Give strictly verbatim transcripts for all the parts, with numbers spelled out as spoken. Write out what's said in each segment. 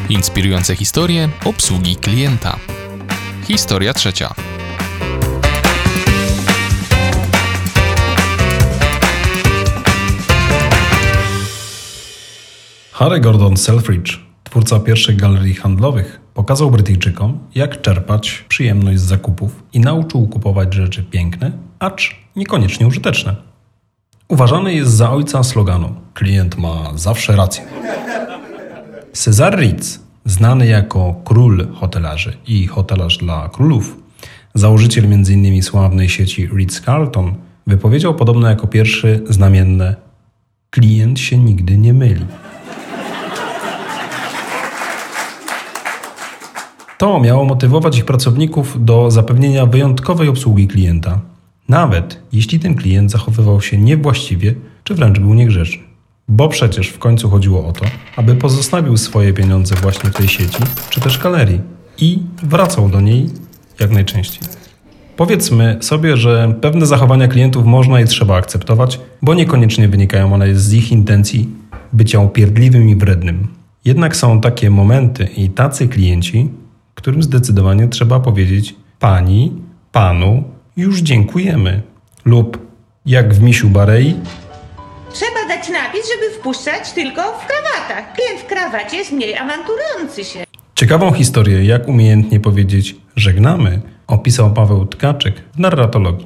Inspirujące historie obsługi klienta. Historia trzecia. Harry Gordon Selfridge, twórca pierwszych galerii handlowych, pokazał Brytyjczykom, jak czerpać przyjemność z zakupów i nauczył kupować rzeczy piękne, acz niekoniecznie użyteczne. Uważany jest za ojca sloganu „Klient ma zawsze rację”. Cezar Ritz, znany jako król hotelarzy i hotelarz dla królów, założyciel między innymi sławnej sieci Ritz-Carlton, wypowiedział podobno jako pierwszy znamienne: klient się nigdy nie myli. To miało motywować ich pracowników do zapewnienia wyjątkowej obsługi klienta, nawet jeśli ten klient zachowywał się niewłaściwie czy wręcz był niegrzeczny. Bo przecież w końcu chodziło o to, aby pozostawił swoje pieniądze właśnie w tej sieci czy też galerii i wracał do niej jak najczęściej. Powiedzmy sobie, że pewne zachowania klientów można i trzeba akceptować, bo niekoniecznie wynikają one z ich intencji bycia upierdliwym i wrednym. Jednak są takie momenty i tacy klienci, którym zdecydowanie trzeba powiedzieć: pani, panu, już dziękujemy. Lub jak w Misiu Barei: trzeba dać napis, żeby wpuszczać tylko w krawatach. Klient w krawacie jest mniej awanturujący się. Ciekawą historię, jak umiejętnie powiedzieć żegnamy, opisał Paweł Tkaczyk w narratologii.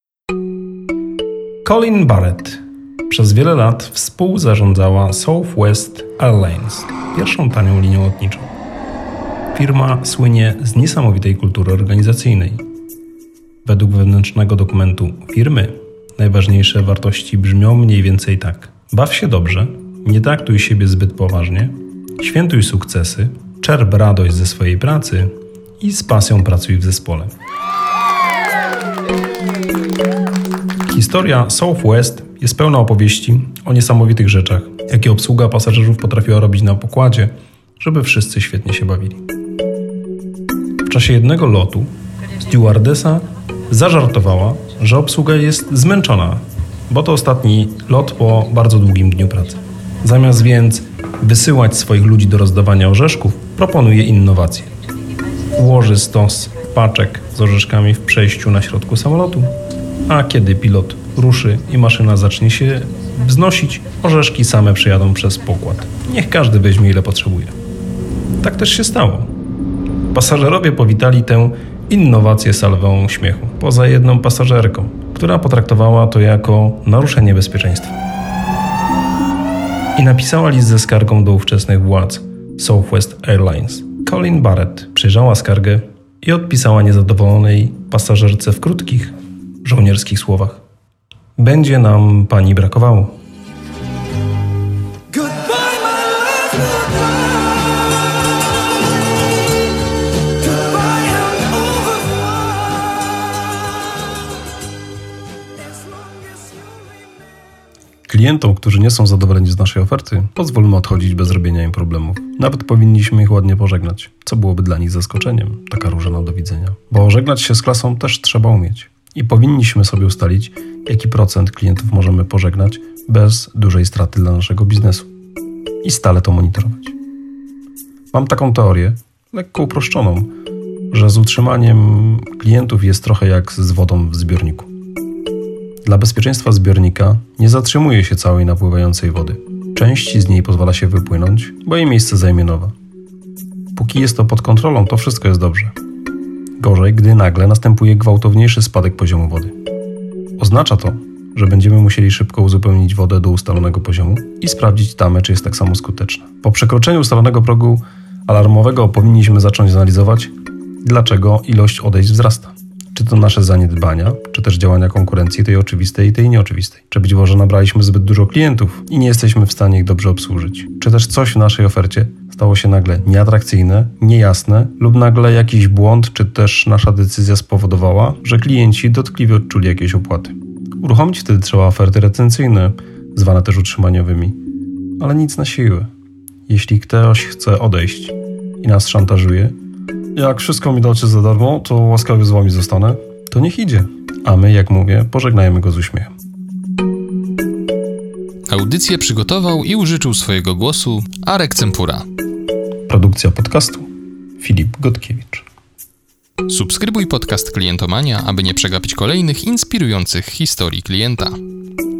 Colin Barrett przez wiele lat współzarządzała Southwest Airlines, pierwszą tanią linią lotniczą. Firma słynie z niesamowitej kultury organizacyjnej. Według wewnętrznego dokumentu firmy najważniejsze wartości brzmią mniej więcej tak: baw się dobrze, nie traktuj siebie zbyt poważnie, świętuj sukcesy, czerp radość ze swojej pracy i z pasją pracuj w zespole. Historia Southwest jest pełna opowieści o niesamowitych rzeczach, jakie obsługa pasażerów potrafiła robić na pokładzie, żeby wszyscy świetnie się bawili. W czasie jednego lotu stewardesa zażartowała, że obsługa jest zmęczona, bo to ostatni lot po bardzo długim dniu pracy. Zamiast więc wysyłać swoich ludzi do rozdawania orzeszków, proponuje innowację. Ułoży stos paczek z orzeszkami w przejściu na środku samolotu, a kiedy pilot ruszy i maszyna zacznie się wznosić, orzeszki same przejadą przez pokład. Niech każdy weźmie ile potrzebuje. Tak też się stało. Pasażerowie powitali tę innowację salwą śmiechu, poza jedną pasażerką, która potraktowała to jako naruszenie bezpieczeństwa. I napisała list ze skargą do ówczesnych władz Southwest Airlines. Colin Barrett przyjrzała skargę i odpisała niezadowolonej pasażerce w krótkich, żołnierskich słowach: będzie nam pani brakowało. Klientom, którzy nie są zadowoleni z naszej oferty, pozwólmy odchodzić bez robienia im problemów. Nawet powinniśmy ich ładnie pożegnać, co byłoby dla nich zaskoczeniem, taka różana do widzenia. Bo żegnać się z klasą też trzeba umieć. I powinniśmy sobie ustalić, jaki procent klientów możemy pożegnać bez dużej straty dla naszego biznesu. I stale to monitorować. Mam taką teorię, lekko uproszczoną, że z utrzymaniem klientów jest trochę jak z wodą w zbiorniku. Dla bezpieczeństwa zbiornika nie zatrzymuje się całej napływającej wody. Części z niej pozwala się wypłynąć, bo jej miejsce zajmie nowa. Póki jest to pod kontrolą, to wszystko jest dobrze. Gorzej, gdy nagle następuje gwałtowniejszy spadek poziomu wody. Oznacza to, że będziemy musieli szybko uzupełnić wodę do ustalonego poziomu i sprawdzić tamę, czy jest tak samo skuteczna. Po przekroczeniu ustalonego progu alarmowego powinniśmy zacząć analizować, dlaczego ilość odejść wzrasta. Czy to nasze zaniedbania, czy też działania konkurencji, tej oczywistej i tej nieoczywistej. Czy być może nabraliśmy zbyt dużo klientów i nie jesteśmy w stanie ich dobrze obsłużyć. Czy też coś w naszej ofercie stało się nagle nieatrakcyjne, niejasne lub nagle jakiś błąd, czy też nasza decyzja spowodowała, że klienci dotkliwie odczuli jakieś opłaty. Uruchomić wtedy trzeba oferty retencyjne, zwane też utrzymaniowymi, ale nic na siłę. Jeśli ktoś chce odejść i nas szantażuje: jak wszystko mi dacie za darmo, to łaskawie z wami zostanę, to niech idzie. A my, jak mówię, pożegnajmy go z uśmiechem. Audycję przygotował i użyczył swojego głosu Arek Cempura. Produkcja podcastu Filip Gotkiewicz. Subskrybuj podcast Klientomania, aby nie przegapić kolejnych inspirujących historii klienta.